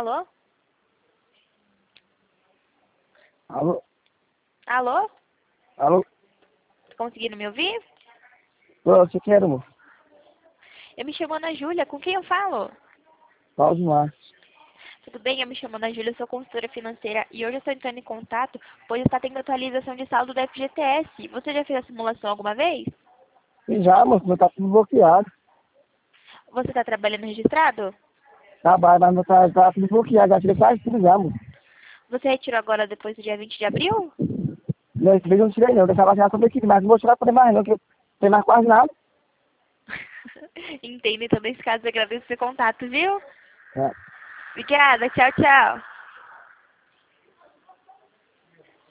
Alô? Alô? Alô? Alô? Tá conseguindo me ouvir? Ô, você quer, amor? Eu me chamo Ana Júlia. Com quem eu falo? Paulo Marcos. Tudo bem? Eu me chamo Ana Júlia, sou consultora financeira e hoje eu estou entrando em contato, pois está tendo atualização de saldo da FGTS. Você já fez a simulação alguma vez? E já, moço, meu tá tudo bloqueado. Você está trabalhando registrado? Trabalho, mas meu tá tudo bloqueado. Já tirei quase tudo já, moço. Você retirou agora depois do dia 20 de abril? Não, esse mês eu não tirei não. Eu deixava já sobre aqui, mas não vou tirar pra poder mais não, que eu não tenho mais quase nada. Entendo, então nesse caso eu agradeço o seu contato, viu? É. Obrigada, tchau, tchau.